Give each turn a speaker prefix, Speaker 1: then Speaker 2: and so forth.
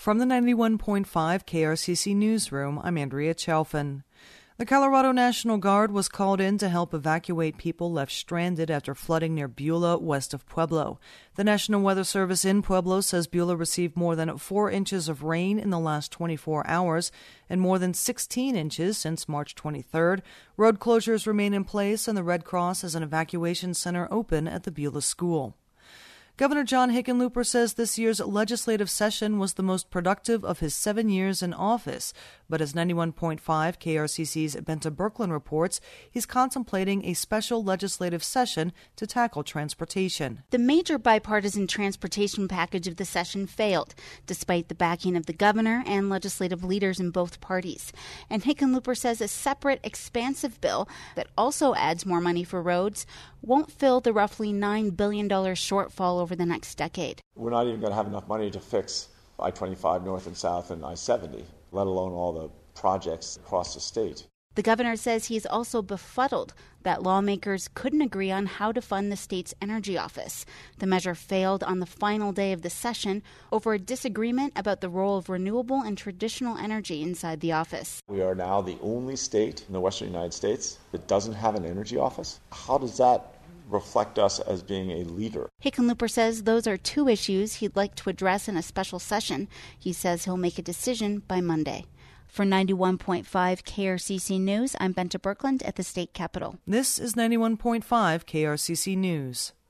Speaker 1: From the 91.5 KRCC Newsroom, I'm Andrea Chalfin. The Colorado National Guard was called in to help evacuate people left stranded after flooding near Beulah, west of Pueblo. The National Weather Service in Pueblo says Beulah received more than 4 inches of rain in the last 24 hours and more than 16 inches since March 23rd. Road closures remain in place, and the Red Cross has an evacuation center open at the Beulah school. Governor John Hickenlooper says this year's legislative session was the most productive of his 7 years in office. But as 91.5 KRCC's Benta Birkeland reports, he's contemplating a special legislative session to tackle transportation.
Speaker 2: The major bipartisan transportation package of the session failed, despite the backing of the governor and legislative leaders in both parties. And Hickenlooper says a separate, expansive bill that also adds more money for roads won't fill the roughly $9 billion shortfall over the next decade.
Speaker 3: We're not even going to have enough money to fix I-25 north and south and I-70, let alone all the projects across the state.
Speaker 2: The governor says he's also befuddled that lawmakers couldn't agree on how to fund the state's energy office. The measure failed on the final day of the session over a disagreement about the role of renewable and traditional energy inside the office.
Speaker 3: We are now the only state in the western United States that doesn't have an energy office. How does that reflect us as being a leader?
Speaker 2: Hickenlooper says those are 2 issues he'd like to address in a special session. He says he'll make a decision by Monday. For 91.5 KRCC News, I'm Benta Birkeland at the state capitol.
Speaker 1: This is 91.5 KRCC News.